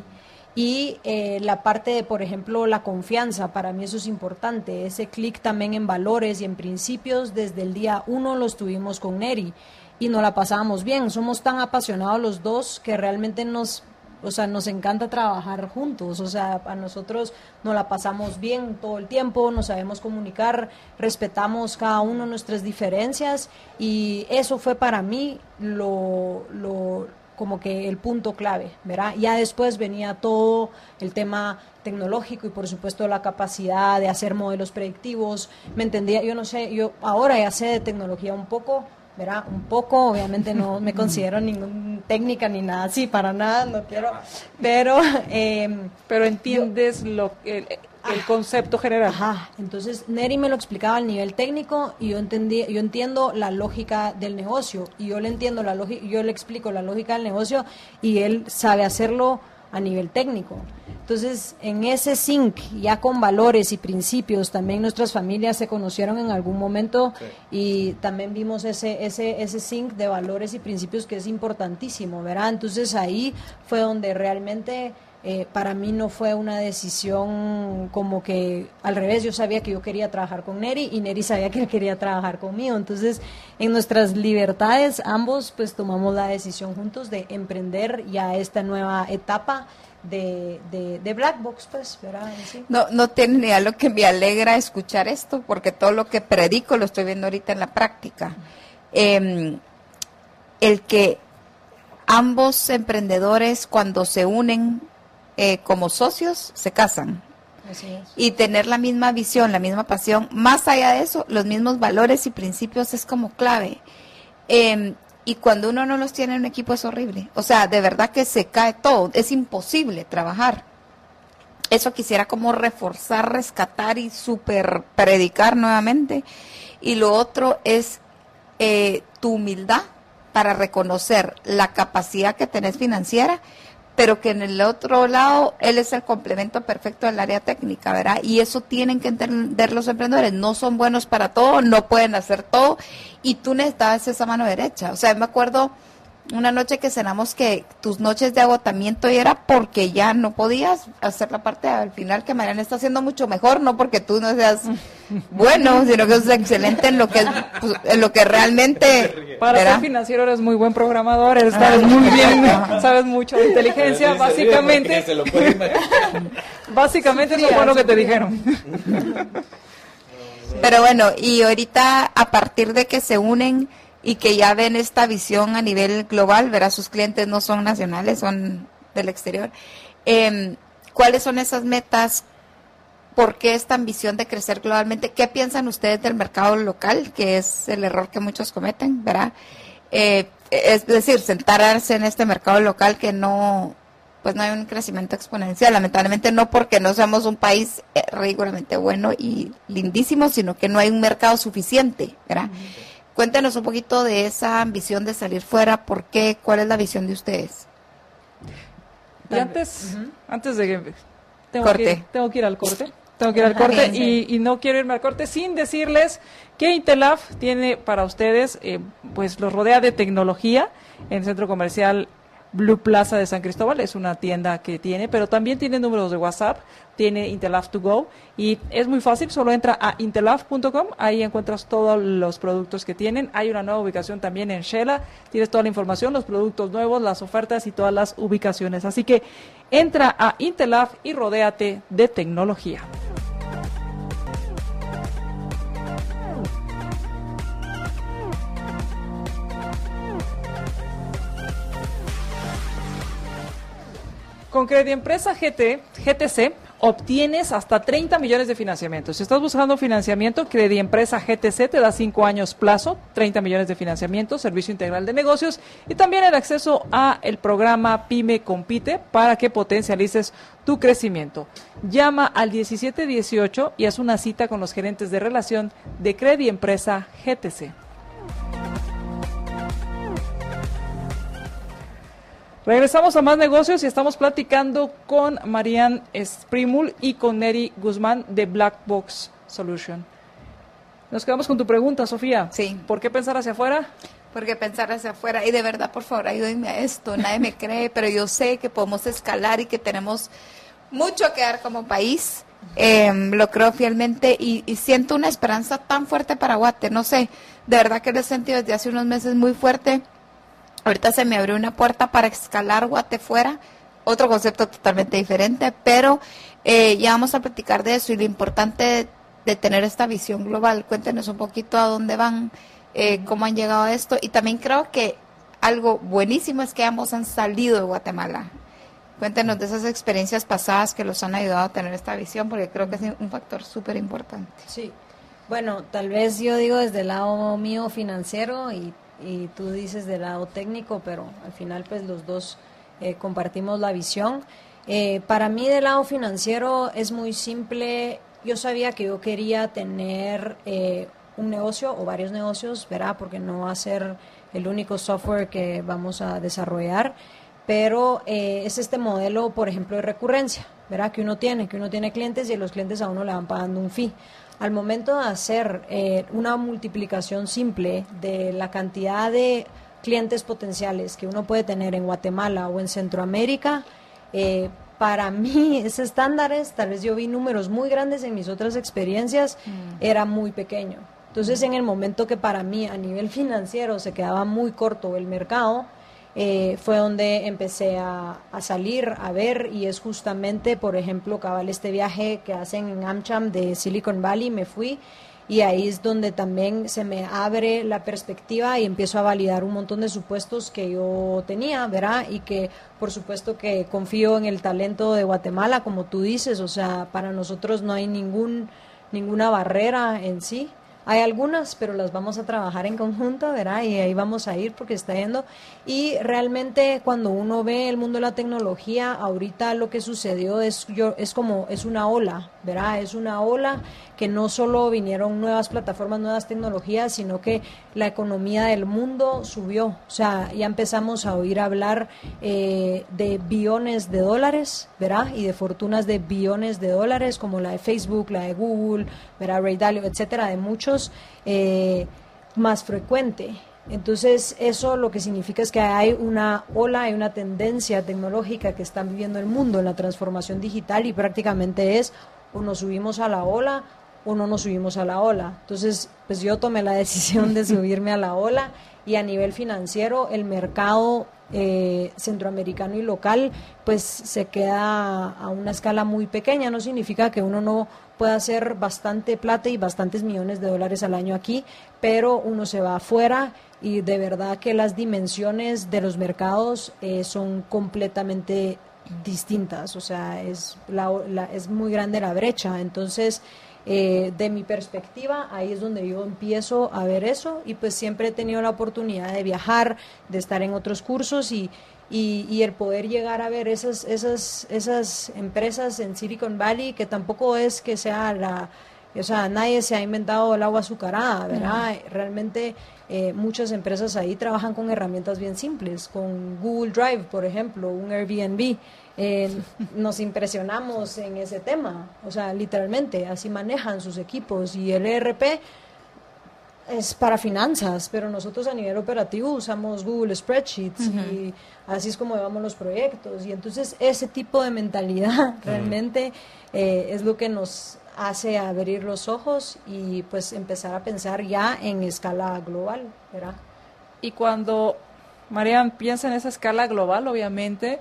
Y eh, la parte de, por ejemplo, la confianza, para mí eso es importante, ese clic también en valores y en principios, desde el día uno los tuvimos con Neri y nos la pasábamos bien. Somos tan apasionados los dos que realmente nos... O sea, nos encanta trabajar juntos, o sea, a nosotros nos la pasamos bien todo el tiempo, nos sabemos comunicar, respetamos cada uno nuestras diferencias, y eso fue para mí lo, lo como que el punto clave, ¿verdad? Ya después venía todo el tema tecnológico y por supuesto la capacidad de hacer modelos predictivos, me entendía, yo no sé, yo ahora ya sé de tecnología un poco, ¿verdad? Un poco, obviamente no me considero ninguna técnica ni nada así, para nada, no quiero, pero... Eh, pero entiendes yo, lo el, el concepto general. Ajá, entonces Neri me lo explicaba al nivel técnico y yo entendí, yo entiendo la lógica del negocio, y yo le entiendo la lógica, yo le explico la lógica del negocio y él sabe hacerlo a nivel técnico. Entonces, en ese sync, ya con valores y principios, también nuestras familias se conocieron en algún momento, sí. Y también vimos ese ese ese sync de valores y principios que es importantísimo, ¿verdad? Entonces, ahí fue donde realmente eh, para mí no fue una decisión como que al revés. Yo sabía que yo quería trabajar con Neri y Neri sabía que él quería trabajar conmigo. Entonces, en nuestras libertades, ambos pues tomamos la decisión juntos de emprender ya esta nueva etapa de, de, de Black Box, pues, ¿verdad? Sí. No, no tiene ni idea lo que me alegra escuchar esto, porque todo lo que predico lo estoy viendo ahorita en la práctica. Eh, el que ambos emprendedores, cuando se unen eh, como socios, se casan. Así es. Y tener la misma visión, la misma pasión, más allá de eso, los mismos valores y principios es como clave. Eh, y cuando uno no los tiene en un equipo es horrible. O sea, de verdad que se cae todo, es imposible trabajar. Eso quisiera como reforzar, rescatar y super predicar nuevamente. Y lo otro es eh, tu humildad para reconocer la capacidad que tenés financiera, pero que en el otro lado él es el complemento perfecto del área técnica, ¿verdad? Y eso tienen que entender los emprendedores, no son buenos para todo, no pueden hacer todo, y tú necesitabas esa mano derecha. O sea, me acuerdo una noche que cenamos que tus noches de agotamiento era porque ya no podías hacer la parte al final, que Mariana está haciendo mucho mejor, no porque tú no seas bueno, sino que es excelente en lo que es, pues, en lo que realmente... Para ¿verdad? Ser financiero eres muy buen programador, eres, sabes muy bien, sabes mucho de inteligencia, básicamente. Se lo puede imaginar. Básicamente eso fue lo que te dijeron. Pero bueno, y ahorita a partir de que se unen, y que ya ven esta visión a nivel global, verá, sus clientes no son nacionales, son del exterior. Eh, ¿Cuáles son esas metas? ¿Por qué esta ambición de crecer globalmente? ¿Qué piensan ustedes del mercado local? Que es el error que muchos cometen, ¿verdad? Eh, es decir, sentarse en este mercado local que no, pues no hay un crecimiento exponencial, lamentablemente no porque no seamos un país eh, ridículamente bueno y lindísimo, sino que no hay un mercado suficiente, ¿verdad? Uh-huh. Cuéntenos un poquito de esa ambición de salir fuera, ¿por qué? ¿Cuál es la visión de ustedes? Y antes, uh-huh. antes de que tengo, corte. Que ir, tengo que ir al corte. Tengo que ir al corte y, y no quiero irme al corte sin decirles que Intelaf tiene para ustedes, eh, pues los rodea de tecnología en el centro comercial Blue Plaza de San Cristóbal. Es una tienda que tiene, pero también tiene números de WhatsApp, tiene Intelaf to go y es muy fácil, solo entra a intelaf punto com, ahí encuentras todos los productos que tienen. Hay una nueva ubicación también en Shela, tienes toda la información, los productos nuevos, las ofertas y todas las ubicaciones. Así que entra a Intelaf y rodéate de tecnología. Con Crediempresa G T, G T C obtienes hasta treinta millones de financiamiento. Si estás buscando financiamiento, Crediempresa G T C te da cinco años plazo, treinta millones de financiamiento, servicio integral de negocios y también el acceso a el programa Pyme Compite para que potencialices tu crecimiento. Llama al diecisiete dieciocho y haz una cita con los gerentes de relación de Crediempresa G T C. Regresamos a más negocios y estamos platicando con Marianne Sprimul y con Neri Guzmán de Black Box Solution. Nos quedamos con tu pregunta, Sofía. Sí. ¿Por qué pensar hacia afuera? Porque pensar hacia afuera, y de verdad, por favor, ayúdenme a esto, nadie me cree, pero yo sé que podemos escalar y que tenemos mucho que dar como país, eh, lo creo fielmente y, y siento una esperanza tan fuerte para Guate, no sé, de verdad que lo he sentido desde hace unos meses muy fuerte. Ahorita se me abrió una puerta para escalar Guate fuera, otro concepto totalmente diferente, pero eh, ya vamos a platicar de eso y lo importante de, de tener esta visión global. Cuéntenos un poquito a dónde van, eh, cómo han llegado a esto. Y también creo que algo buenísimo es que ambos han salido de Guatemala. Cuéntenos de esas experiencias pasadas que los han ayudado a tener esta visión, porque creo que es un factor súper importante. Sí, bueno, tal vez yo digo desde el lado mío financiero y y tú dices del lado técnico, pero al final pues los dos eh, compartimos la visión. Eh, para mí del lado financiero es muy simple. Yo sabía que yo quería tener eh, un negocio o varios negocios, ¿verdad? Porque no va a ser el único software que vamos a desarrollar, pero eh, es este modelo, por ejemplo, de recurrencia, ¿verdad? Que uno tiene, que uno tiene clientes y los clientes a uno le van pagando un fee. Al momento de hacer eh, una multiplicación simple de la cantidad de clientes potenciales que uno puede tener en Guatemala o en Centroamérica, eh, para mí esos estándares, tal vez yo vi números muy grandes en mis otras experiencias, mm. era muy pequeño. Entonces, en el momento que para mí a nivel financiero se quedaba muy corto el mercado, Eh, fue donde empecé a, a salir, a ver, y es justamente, por ejemplo, cabal este viaje que hacen en AmCham de Silicon Valley, me fui, y ahí es donde también se me abre la perspectiva y empiezo a validar un montón de supuestos que yo tenía, ¿verdad? Y que, por supuesto, que confío en el talento de Guatemala, como tú dices, o sea, para nosotros no hay ningún ninguna barrera en sí. Hay algunas, pero las vamos a trabajar en conjunto, ¿verdad? Y ahí vamos a ir porque está yendo. Y realmente cuando uno ve el mundo de la tecnología, ahorita lo que sucedió es yo es como es una ola, ¿verdad? Es una ola que no solo vinieron nuevas plataformas, nuevas tecnologías, sino que la economía del mundo subió. O sea, ya empezamos a oír hablar eh, de billones de dólares, ¿verdad? Y de fortunas de billones de dólares, como la de Facebook, la de Google, ¿verdad? Ray Dalio, etcétera, de muchos, eh, más frecuente. Entonces, eso lo que significa es que hay una ola, hay una tendencia tecnológica que está viviendo el mundo en la transformación digital y prácticamente es o nos subimos a la ola o no nos subimos a la ola. Entonces, pues yo tomé la decisión de subirme a la ola y a nivel financiero el mercado eh, centroamericano y local, pues se queda a una escala muy pequeña. No significa que uno no pueda hacer bastante plata y bastantes millones de dólares al año aquí, pero uno se va afuera y de verdad que las dimensiones de los mercados eh, son completamente distintas, o sea, es, la, la, es muy grande la brecha. Entonces, eh, de mi perspectiva, ahí es donde yo empiezo a ver eso, y pues siempre he tenido la oportunidad de viajar, de estar en otros cursos y, y, y el poder llegar a ver esas, esas, esas empresas en Silicon Valley, que tampoco es que sea la... O sea, nadie se ha inventado el agua azucarada, ¿verdad? Uh-huh. Realmente eh, muchas empresas ahí trabajan con herramientas bien simples, con Google Drive, por ejemplo, un Airbnb. Eh, nos impresionamos en ese tema, o sea, literalmente, así manejan sus equipos. Y el E R P es para finanzas, pero nosotros a nivel operativo usamos Google Spreadsheets, uh-huh. y así es como llevamos los proyectos. Y entonces ese tipo de mentalidad realmente eh, es lo que nos hace abrir los ojos y pues empezar a pensar ya en escala global, ¿verdad? Y cuando, Marian, piensa en esa escala global, obviamente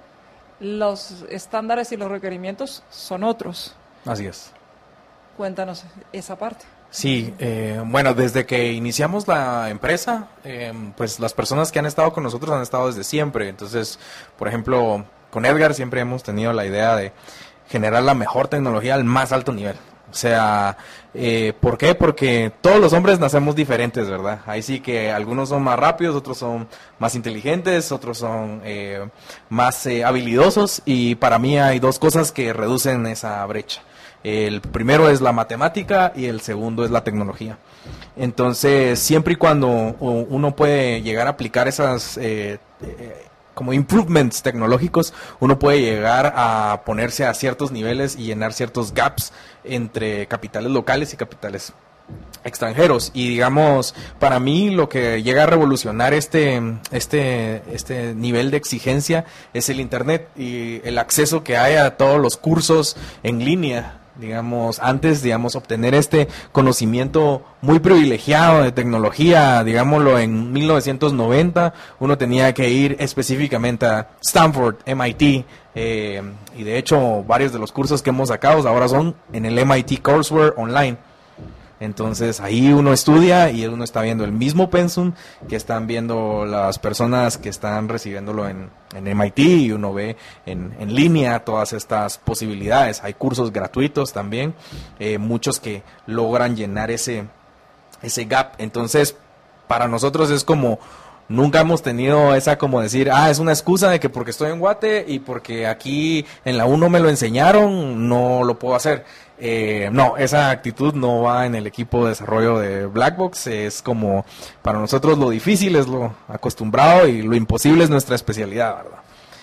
los estándares y los requerimientos son otros. Así es. Cuéntanos esa parte. Sí, eh, bueno, desde que iniciamos la empresa, eh, pues las personas que han estado con nosotros han estado desde siempre. Entonces, por ejemplo, con Edgar siempre hemos tenido la idea de generar la mejor tecnología al más alto nivel. O sea, eh, ¿por qué? Porque todos los hombres nacemos diferentes, ¿verdad? Ahí sí que algunos son más rápidos, otros son más inteligentes, otros son eh, más eh, habilidosos, y para mí hay dos cosas que reducen esa brecha. El primero es la matemática y el segundo es la tecnología. Entonces, siempre y cuando uno puede llegar a aplicar esas... Eh, eh, como improvements tecnológicos, uno puede llegar a ponerse a ciertos niveles y llenar ciertos gaps entre capitales locales y capitales extranjeros. Y digamos, para mí lo que llega a revolucionar este, este, este nivel de exigencia es el internet y el acceso que hay a todos los cursos en línea. Digamos, antes, digamos, obtener este conocimiento muy privilegiado de tecnología, digámoslo, en mil novecientos noventa, uno tenía que ir específicamente a Stanford, M I T, eh, y de hecho, varios de los cursos que hemos sacado ahora son en el M I T Courseware Online. Entonces ahí uno estudia y uno está viendo el mismo pensum que están viendo las personas que están recibiéndolo en, en M I T, y uno ve en, en línea todas estas posibilidades. Hay cursos gratuitos también, eh, muchos que logran llenar ese, ese gap. Entonces para nosotros es como... Nunca hemos tenido esa como decir, ah, es una excusa de que porque estoy en Guate y porque aquí en la U no me lo enseñaron, no lo puedo hacer. Eh, no, esa actitud no va en el equipo de desarrollo de Blackbox. Es como, para nosotros lo difícil es lo acostumbrado y lo imposible es nuestra especialidad, ¿verdad?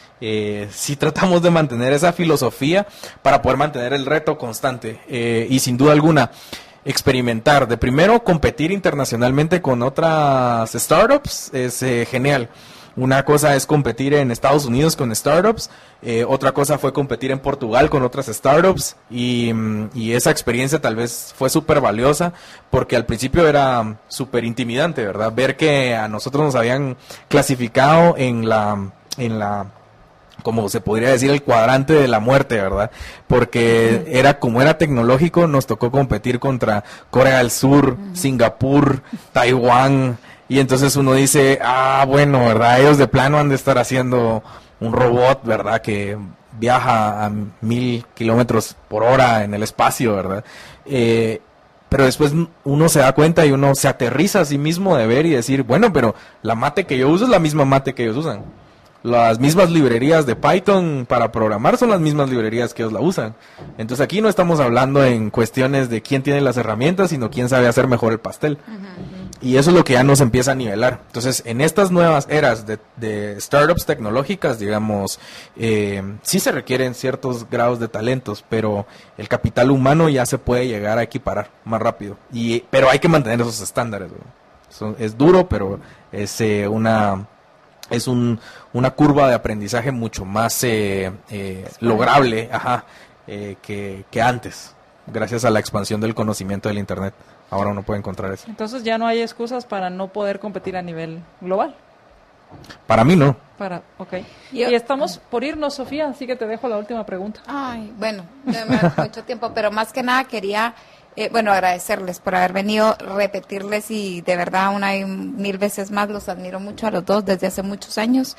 Eh, sí tratamos de mantener esa filosofía para poder mantener el reto constante, eh, y sin duda alguna experimentar, de primero competir internacionalmente con otras startups es eh, genial. Una cosa es competir en Estados Unidos con startups, eh, otra cosa fue competir en Portugal con otras startups, y, y esa experiencia tal vez fue súper valiosa porque al principio era súper intimidante, ¿verdad? Ver que a nosotros nos habían clasificado en la... en la como se podría decir, el cuadrante de la muerte, ¿verdad? Porque era como era tecnológico, nos tocó competir contra Corea del Sur, Singapur, Taiwán, y entonces uno dice, ah, bueno, ¿verdad? Ellos de plano han de estar haciendo un robot, ¿verdad? Que viaja a mil kilómetros por hora en el espacio, ¿verdad? Eh, pero después uno se da cuenta y uno se aterriza a sí mismo de ver y decir, bueno, pero la mate que yo uso es la misma mate que ellos usan. Las mismas librerías de Python para programar son las mismas librerías que ellos la usan. Entonces aquí no estamos hablando en cuestiones de quién tiene las herramientas, sino quién sabe hacer mejor el pastel. Uh-huh. Y eso es lo que ya nos empieza a nivelar. Entonces, en estas nuevas eras de, de startups tecnológicas, digamos, eh, sí se requieren ciertos grados de talentos, pero el capital humano ya se puede llegar a equiparar más rápido. Y pero hay que mantener esos estándares, ¿no? Eso es duro, pero es eh, una... es un, una curva de aprendizaje mucho más eh, eh, lograble, ajá, eh, que, que antes, gracias a la expansión del conocimiento del Internet. Ahora uno puede encontrar eso. Entonces ya no hay excusas para no poder competir a nivel global. Para mí no. Para, ok. Yo- y estamos por irnos, Sofía, así que te dejo la última pregunta. Ay, bueno, no me da mucho tiempo, pero más que nada quería, eh, bueno, agradecerles por haber venido, repetirles y de verdad una y mil veces más los admiro mucho a los dos desde hace muchos años.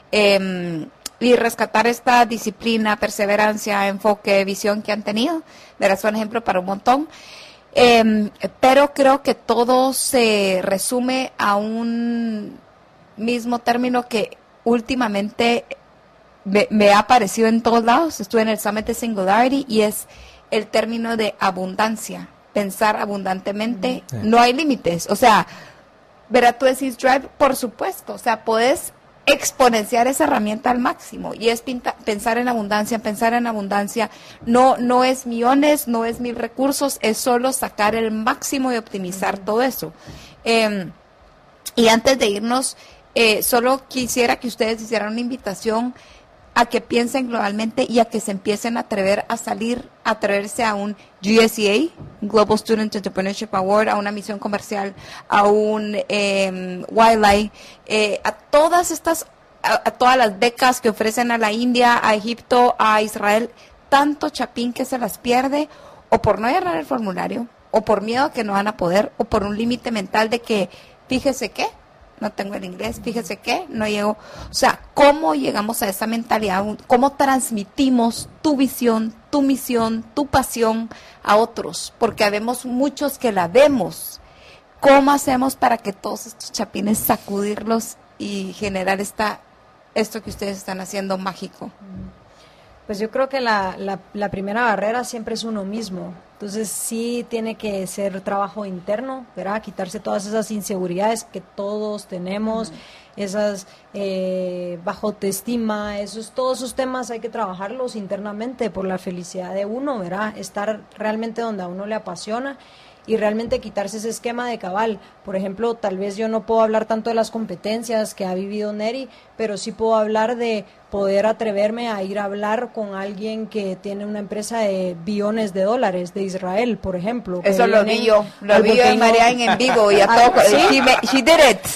Eh, y rescatar esta disciplina, perseverancia, enfoque, visión que han tenido. Verás, son ejemplo para un montón. Eh, pero creo que todo se resume a un mismo término que últimamente me, me ha aparecido en todos lados. Estuve en el Summit de Singularity y es el término de abundancia. Pensar abundantemente, Sí. no hay límites. O sea, verá, tú decís Drive, por supuesto. O sea, puedes exponenciar esa herramienta al máximo y es pinta, pensar en abundancia, pensar en abundancia. No, no es millones, no es mil recursos, es solo sacar el máximo y optimizar todo eso. Eh, y antes de irnos, Eh, solo quisiera que ustedes hicieran una invitación a que piensen globalmente y a que se empiecen a atrever a salir, a atreverse a un G S E A, Global Student Entrepreneurship Award, a una misión comercial, a un eh, Wildlife, eh, a todas estas, a, a todas las becas que ofrecen a la India, a Egipto, a Israel, tanto chapín que se las pierde, o por no llenar el formulario, o por miedo a que no van a poder, o por un límite mental de que, fíjese qué, no tengo el inglés, fíjese que no llego. O sea, ¿cómo llegamos a esa mentalidad? ¿Cómo transmitimos tu visión, tu misión, tu pasión a otros? Porque habemos muchos que la vemos. ¿Cómo hacemos para que todos estos chapines sacudirlos y generar esta, esto que ustedes están haciendo mágico? Pues yo creo que la, la, la primera barrera siempre es uno mismo. Entonces sí tiene que ser trabajo interno, ¿verdad? Quitarse todas esas inseguridades que todos tenemos, uh-huh. esas eh, bajo autoestima, esos, todos esos temas hay que trabajarlos internamente por la felicidad de uno, ¿verdad? Estar realmente donde a uno le apasiona y realmente quitarse ese esquema de cabal. Por ejemplo, tal vez yo no puedo hablar tanto de las competencias que ha vivido Neri, pero sí puedo hablar de poder atreverme a ir a hablar con alguien que tiene una empresa de billones de dólares de Israel, por ejemplo. Eso lo vi yo, lo vi yo en Marian en vivo y a todo. ¿Sí? She, she did it.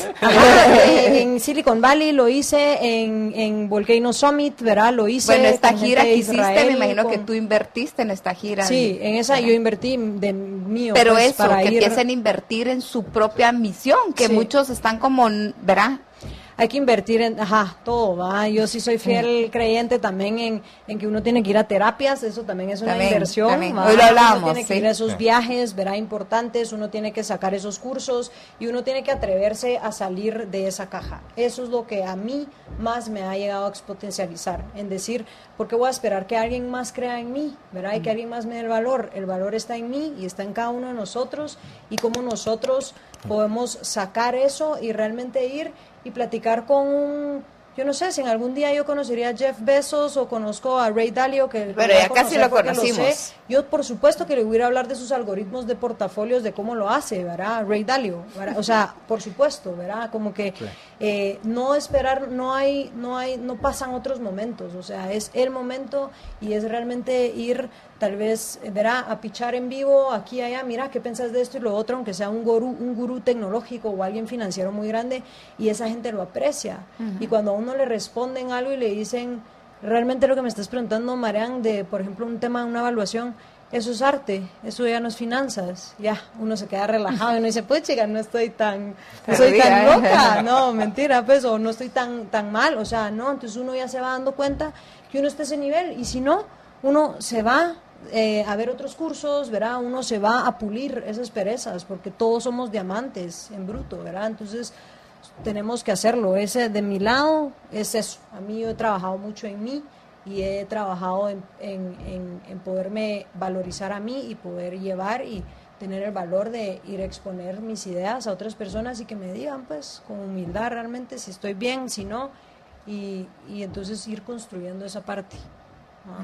en, en Silicon Valley lo hice, en, en Volcano Summit, ¿verdad? Lo hice. Bueno, esta con gira gente que de hiciste, Israel, me imagino con... que tú invertiste en esta gira. Sí, en esa yo invertí de mío. Pero pues, eso, para que ir... empiecen a invertir en su propia misión, que sí. muchos están como, ¿verdad? Hay que invertir en, ajá, todo, ¿va? Yo sí soy fiel sí. creyente también en, en que uno tiene que ir a terapias, eso también es una también, inversión, también. ¿va? Hoy lo hablábamos, uno tiene que sí. ir a esos sí. viajes, ¿verdad? Importantes, uno tiene que sacar esos cursos y uno tiene que atreverse a salir de esa caja. Eso es lo que a mí más me ha llegado a exponencializar, en decir, ¿por qué voy a esperar que alguien más crea en mí, ¿verdad? Y que alguien más me dé el valor. El valor está en mí y está en cada uno de nosotros y cómo nosotros podemos sacar eso y realmente ir y platicar con un, yo no sé, si en algún día yo conocería a Jeff Bezos o conozco a Ray Dalio, que pero ya casi lo conocimos. Lo sé, yo por supuesto que le voy a hablar de sus algoritmos de portafolios, de cómo lo hace, ¿verdad? Ray Dalio, ¿verdad? O sea, por supuesto, ¿verdad? Como que sí. eh, no esperar, no hay, no hay, no pasan otros momentos, o sea, es el momento y es realmente ir tal vez, verá, a pichar en vivo aquí y allá, mira, ¿qué piensas de esto y lo otro? Aunque sea un gurú, un gurú tecnológico o alguien financiero muy grande, y esa gente lo aprecia. Uh-huh. Y cuando a uno le responden algo y le dicen, realmente lo que me estás preguntando, Marian, de, por ejemplo, un tema, una evaluación, eso es arte, eso ya no es finanzas, ya, uno se queda relajado y uno dice, pues chica, no estoy tan, no soy tan loca, no, mentira, pues, o no estoy tan, tan mal, o sea, no, entonces uno ya se va dando cuenta que uno está a ese nivel, y si no, uno se va Eh, a ver otros cursos, ¿verdad? Uno se va a pulir esas perezas, porque todos somos diamantes en bruto, ¿verdad? Entonces tenemos que hacerlo. Ese de mi lado es eso. A mí yo he trabajado mucho en mí y he trabajado en, en, en, en poderme valorizar a mí y poder llevar y tener el valor de ir a exponer mis ideas a otras personas y que me digan, pues, con humildad realmente si estoy bien, si no, y, y entonces ir construyendo esa parte. ¿No?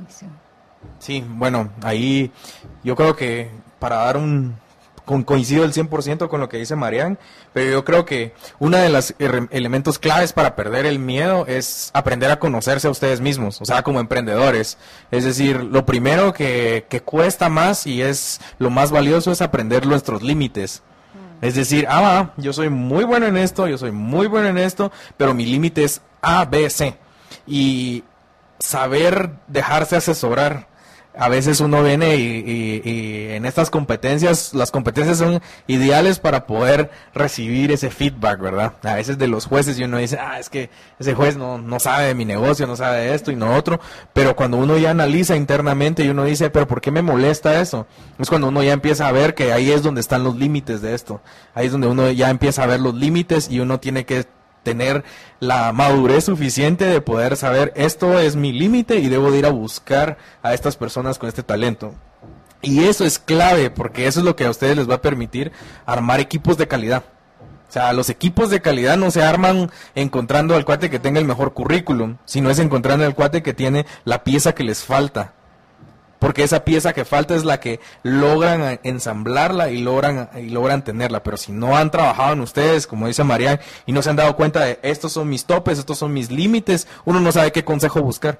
Sí, bueno, ahí yo creo que para dar un, con, coincido el cien por ciento con lo que dice Marian, pero yo creo que uno de los er, elementos claves para perder el miedo es aprender a conocerse a ustedes mismos, o sea, como emprendedores. Es decir, lo primero que, que cuesta más y es lo más valioso es aprender nuestros límites. Es decir, ah, va, yo soy muy bueno en esto, yo soy muy bueno en esto, pero mi límite es A, B, C. Y saber dejarse asesorar. A veces uno viene y, y, y en estas competencias, las competencias son ideales para poder recibir ese feedback, ¿verdad? A veces de los jueces y uno dice, ah, es que ese juez no, no sabe de mi negocio, no sabe de esto y no otro, pero cuando uno ya analiza internamente y uno dice, pero ¿por qué me molesta eso? Es cuando uno ya empieza a ver que ahí es donde están los límites de esto, ahí es donde uno ya empieza a ver los límites y uno tiene que tener la madurez suficiente de poder saber esto es mi límite y debo de ir a buscar a estas personas con este talento. Y eso es clave porque eso es lo que a ustedes les va a permitir armar equipos de calidad. O sea, los equipos de calidad no se arman encontrando al cuate que tenga el mejor currículum, sino es encontrando al cuate que tiene la pieza que les falta. Porque esa pieza que falta es la que logran ensamblarla y logran y logran tenerla. Pero si no han trabajado en ustedes, como dice Marian, y no se han dado cuenta de estos son mis topes, estos son mis límites, uno no sabe qué consejo buscar.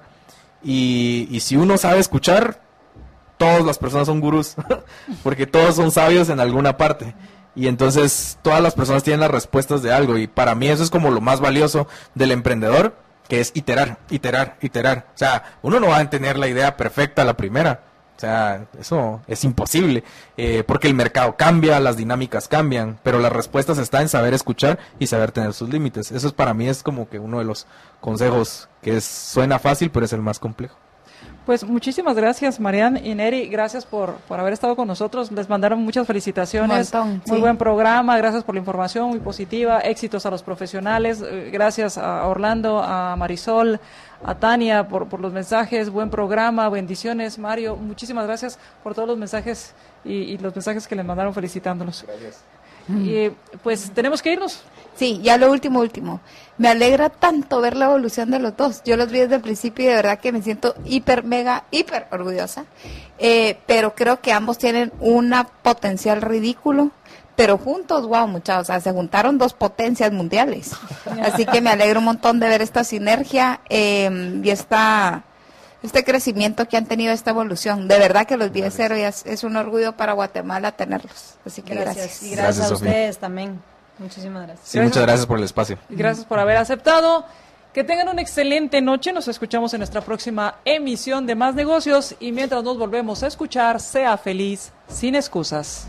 Y, y si uno sabe escuchar, todas las personas son gurús, porque todos son sabios en alguna parte. Y entonces todas las personas tienen las respuestas de algo. Y para mí eso es como lo más valioso del emprendedor, que es iterar, iterar, iterar. O sea, uno no va a tener la idea perfecta a la primera. O sea, eso es imposible, eh, porque el mercado cambia, las dinámicas cambian, pero las respuestas están en saber escuchar y saber tener sus límites. Eso es, para mí es como que uno de los consejos que es, suena fácil, pero es el más complejo. Pues muchísimas gracias, Marian y Neri, gracias por, por haber estado con nosotros, les mandaron muchas felicitaciones, Un montón, muy sí. buen programa, gracias por la información, muy positiva, éxitos a los profesionales, eh, gracias a Orlando, a Marisol, a Tania por, por los mensajes, buen programa, bendiciones, Mario, muchísimas gracias por todos los mensajes y, y los mensajes que les mandaron felicitándolos. Gracias. Y pues tenemos que irnos. Sí, ya lo último, último. Me alegra tanto ver la evolución de los dos. Yo los vi desde el principio y de verdad que me siento hiper, mega, hiper orgullosa. Eh, pero creo que ambos tienen una potencial ridículo. Pero juntos, wow, muchachos, o sea, se juntaron dos potencias mundiales. Así que me alegro un montón de ver esta sinergia eh, y esta... este crecimiento que han tenido, esta evolución. De verdad que los vi de cero y es, es un orgullo para Guatemala tenerlos. Así que gracias. Gracias. Y gracias, Gracias, a Sofía. ustedes también. Muchísimas gracias. Sí, muchas gracias por el espacio. Gracias por haber aceptado. Que tengan una excelente noche. Nos escuchamos en nuestra próxima emisión de Más Negocios. Y mientras nos volvemos a escuchar, sea feliz sin excusas.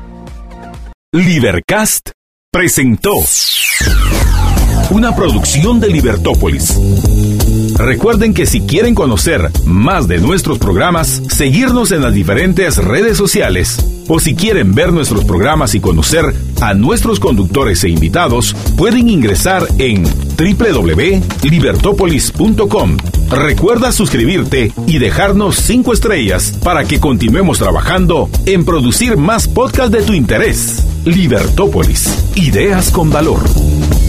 Libercast presentó una producción de Libertópolis. Recuerden que si quieren conocer más de nuestros programas, seguirnos en las diferentes redes sociales, o si quieren ver nuestros programas y conocer a nuestros conductores e invitados, pueden ingresar en doble u doble u doble u punto libertópolis punto com. Recuerda suscribirte y dejarnos cinco estrellas para que continuemos trabajando en producir más podcasts de tu interés. Libertópolis, ideas con valor.